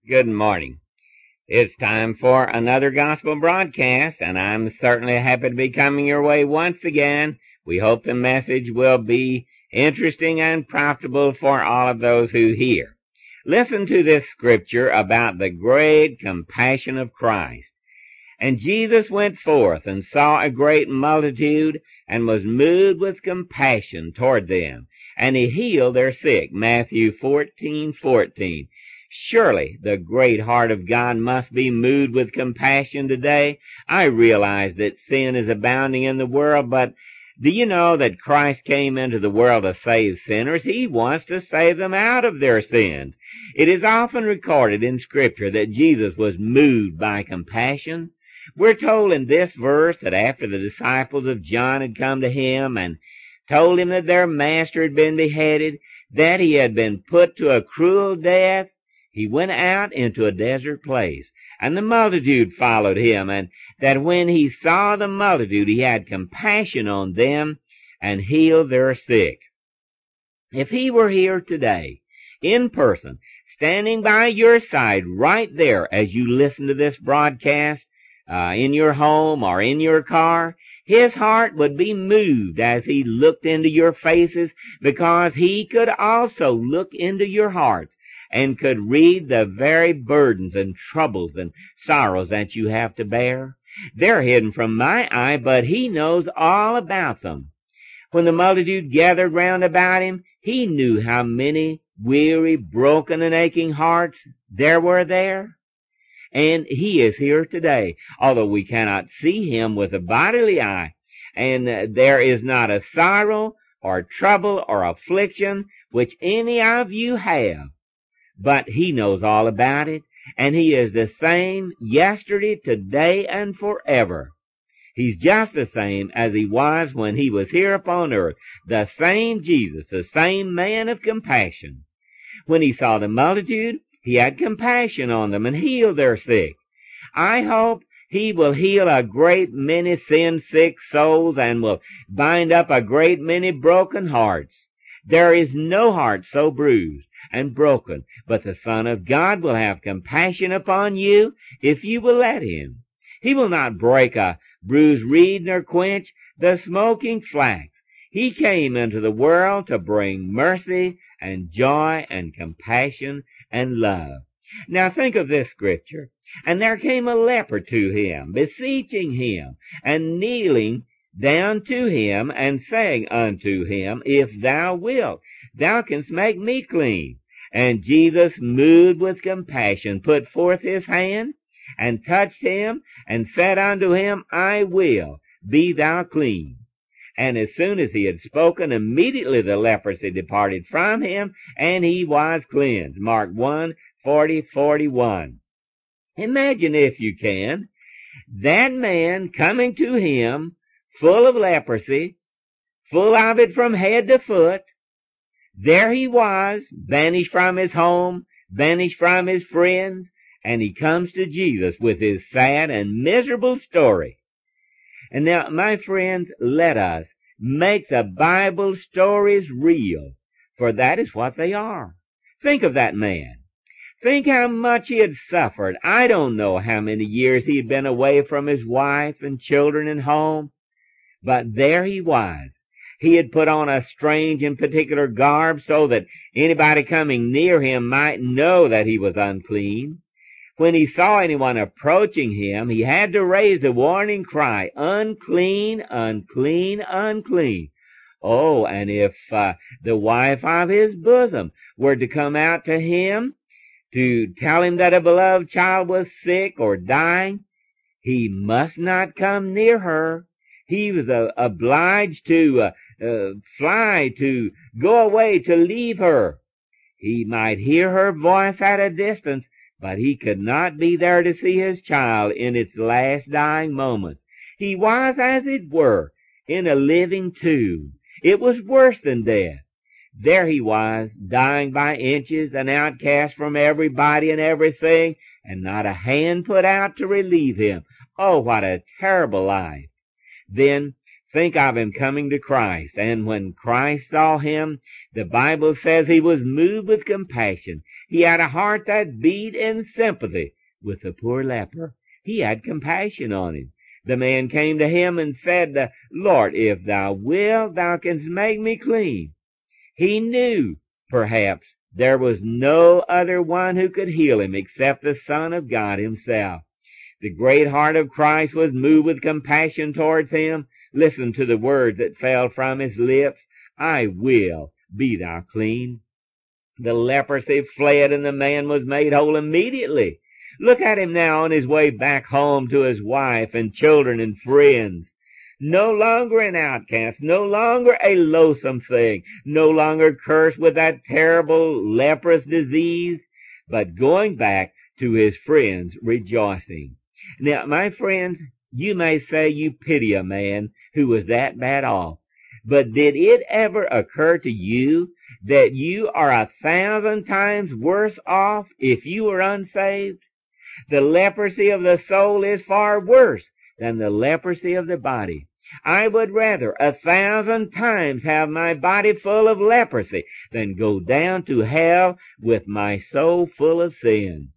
Good morning. It's time for another gospel broadcast, and I'm certainly happy to be coming your way once again. We hope the message will be interesting and profitable for all of those who hear. Listen to this scripture about the great compassion of Christ. And Jesus went forth and saw a great multitude, and was moved with compassion toward them, and he healed their sick. Matthew 14:14. Surely the great heart of God must be moved with compassion today. I realize that sin is abounding in the world, but do you know that Christ came into the world to save sinners? He wants to save them out of their sins. It is often recorded in Scripture that Jesus was moved by compassion. We're told in this verse that after the disciples of John had come to him and told him that their master had been beheaded, that he had been put to a cruel death, he went out into a desert place, and the multitude followed him, and that when he saw the multitude, he had compassion on them and healed their sick. If he were here today, in person, standing by your side right there as you listen to this broadcast, in your home or in your car, his heart would be moved as he looked into your faces, because he could also look into your hearts and could read the very burdens and troubles and sorrows that you have to bear. They're hidden from my eye, but he knows all about them. When the multitude gathered round about him, he knew how many weary, broken, and aching hearts there were there. And he is here today, although we cannot see him with a bodily eye, and there is not a sorrow or trouble or affliction which any of you have. But he knows all about it, and he is the same yesterday, today, and forever. He's just the same as he was when he was here upon earth, the same Jesus, the same man of compassion. When he saw the multitude, he had compassion on them and healed their sick. I hope he will heal a great many sin-sick souls and will bind up a great many broken hearts. There is no heart so bruised and broken, but the Son of God will have compassion upon you if you will let him. He will not break a bruised reed nor quench the smoking flax. He came into the world to bring mercy and joy and compassion and love. Now think of this scripture. And there came a leper to him, beseeching him, and kneeling down to him, and saying unto him, If thou wilt, thou canst make me clean. And Jesus, moved with compassion, put forth his hand, and touched him, and said unto him, I will, be thou clean. And as soon as he had spoken, immediately the leprosy departed from him, and he was cleansed. Mark 1:40-41. Imagine, if you can, that man coming to him, full of leprosy, full of it from head to foot. There he was, banished from his home, banished from his friends, and he comes to Jesus with his sad and miserable story. And now, my friends, let us make the Bible stories real, for that is what they are. Think of that man. Think how much he had suffered. I don't know how many years he had been away from his wife and children and home, but there he was. He had put on a strange and particular garb so that anybody coming near him might know that he was unclean. When he saw anyone approaching him, he had to raise the warning cry, Unclean, unclean, unclean. Oh, and if the wife of his bosom were to come out to him to tell him that a beloved child was sick or dying, he must not come near her. He was obliged to fly, to go away, to leave her. He might hear her voice at a distance, but he could not be there to see his child in its last dying moments. He was, as it were, in a living tomb. It was worse than death. There he was, dying by inches, an outcast from everybody and everything, and not a hand put out to relieve him. Oh, what a terrible life. Then think of him coming to Christ. And when Christ saw him, the Bible says he was moved with compassion. He had a heart that beat in sympathy with the poor leper. He had compassion on him. The man came to him and said, Lord, if thou wilt, thou canst make me clean. He knew, perhaps, there was no other one who could heal him except the Son of God himself. The great heart of Christ was moved with compassion towards him. Listen to the words that fell from his lips. I will, be thou clean. The leprosy fled and the man was made whole immediately. Look at him now on his way back home to his wife and children and friends. No longer an outcast, no longer a loathsome thing, no longer cursed with that terrible leprous disease, but going back to his friends rejoicing. Now, my friends, you may say you pity a man who was that bad off, but did it ever occur to you that you are 1,000 times worse off if you were unsaved? The leprosy of the soul is far worse than the leprosy of the body. I would rather 1,000 times have my body full of leprosy than go down to hell with my soul full of sin.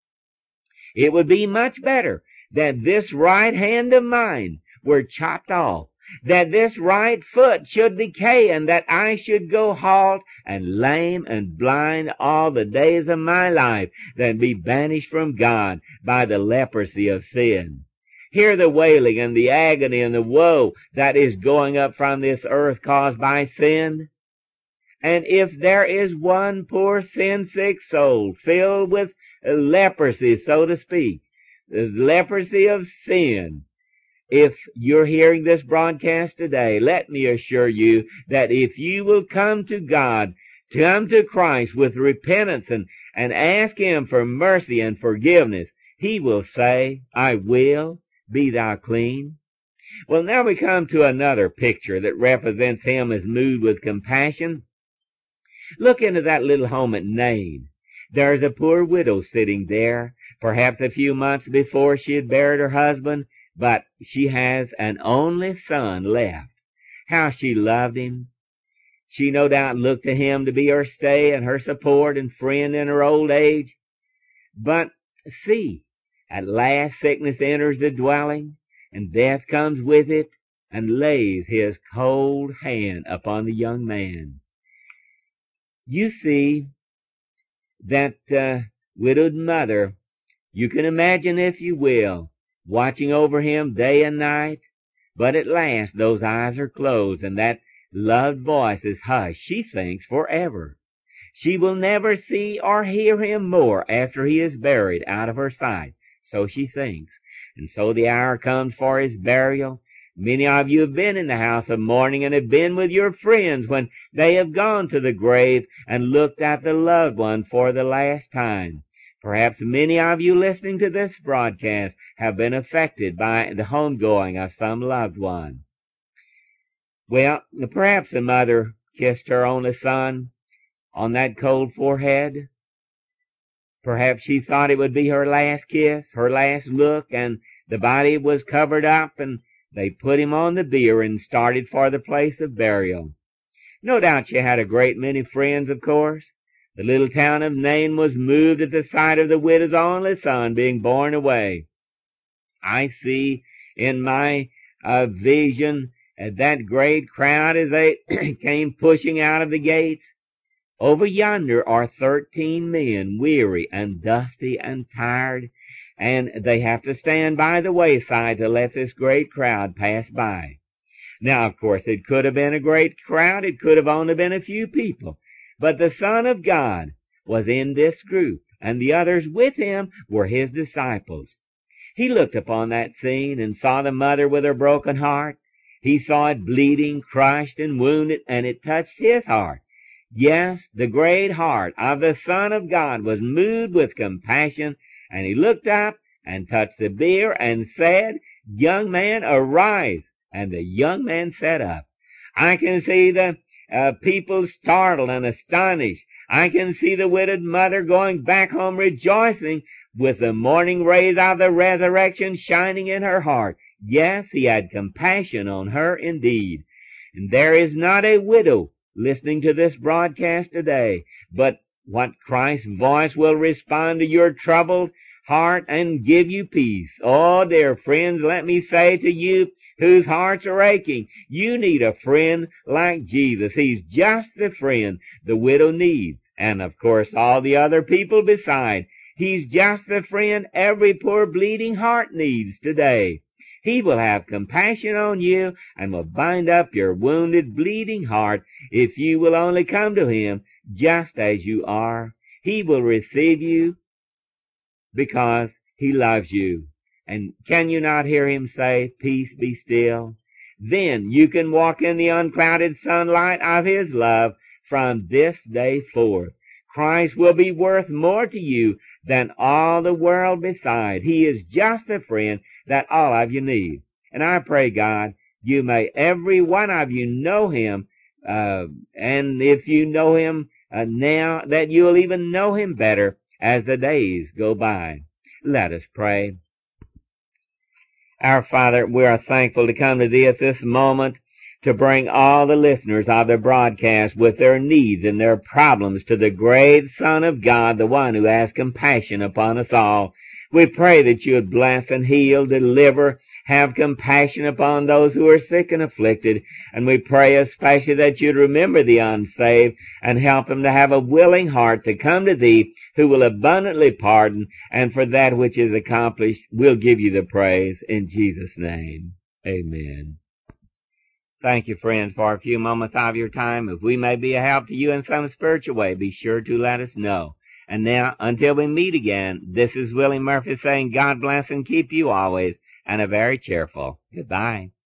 It would be much better that this right hand of mine were chopped off, that this right foot should decay, and that I should go halt and lame and blind all the days of my life, than be banished from God by the leprosy of sin. Hear the wailing and the agony and the woe that is going up from this earth caused by sin. And if there is one poor sin-sick soul filled with leprosy, so to speak, the leprosy of sin, if you're hearing this broadcast today, let me assure you that if you will come to God, come to Christ with repentance and ask him for mercy and forgiveness, he will say, I will, be thou clean. Well, now we come to another picture that represents him as moved with compassion. Look into that little home at Nain. There's a poor widow sitting there, perhaps a few months before she had buried her husband, but she has an only son left. How she loved him. She no doubt looked to him to be her stay and her support and friend in her old age. But see, at last sickness enters the dwelling, and death comes with it, and lays his cold hand upon the young man. You see, that widowed mother, you can imagine, if you will, watching over him day and night. But at last those eyes are closed, and that loved voice is hushed, she thinks, forever. She will never see or hear him more after he is buried out of her sight. So she thinks. And so the hour comes for his burial. Many of you have been in the house of mourning and have been with your friends when they have gone to the grave and looked at the loved one for the last time. Perhaps many of you listening to this broadcast have been affected by the homegoing of some loved one. Well, perhaps the mother kissed her only son on that cold forehead. Perhaps she thought it would be her last kiss, her last look, and the body was covered up, and they put him on the bier and started for the place of burial. No doubt she had a great many friends, of course. The little town of Nain was moved at the sight of the widow's only son being borne away. I see in my vision that great crowd as they came pushing out of the gates. Over yonder are 13 men, weary and dusty and tired, and they have to stand by the wayside to let this great crowd pass by. Now, of course, it could have been a great crowd. It could have only been a few people. But the Son of God was in this group, and the others with him were his disciples. He looked upon that scene and saw the mother with her broken heart. He saw it bleeding, crushed, and wounded, and it touched his heart. Yes, the great heart of the Son of God was moved with compassion, and he looked up and touched the bier and said, Young man, arise. And the young man sat up. I can see the people startled and astonished. I can see the widowed mother going back home rejoicing with the morning rays of the resurrection shining in her heart. Yes, he had compassion on her indeed. And there is not a widow listening to this broadcast today, but what Christ's voice will respond to your troubled heart and give you peace. Oh, dear friends, let me say to you whose hearts are aching, you need a friend like Jesus. He's just the friend the widow needs, and of course all the other people beside. He's just the friend every poor bleeding heart needs today. He will have compassion on you and will bind up your wounded, bleeding heart if you will only come to him just as you are. He will receive you because he loves you. And can you not hear him say, "Peace, be still"? Then you can walk in the unclouded sunlight of his love from this day forth. Christ will be worth more to you than all the world beside. He is just a friend that all of you need. And I pray, God, you may every one of you know him, and if you know him now, that you'll even know him better as the days go by. Let us pray. Our Father, we are thankful to come to thee at this moment to bring all the listeners of the broadcast with their needs and their problems to the great Son of God, the one who has compassion upon us all. We pray that you would bless and heal, deliver, have compassion upon those who are sick and afflicted. And we pray especially that you'd remember the unsaved and help them to have a willing heart to come to thee, who will abundantly pardon, and for that which is accomplished, we'll give you the praise in Jesus' name. Amen. Thank you, friends, for a few moments of your time. If we may be a help to you in some spiritual way, be sure to let us know. And now, until we meet again, this is Willie Murphy saying God bless and keep you always, and a very cheerful goodbye.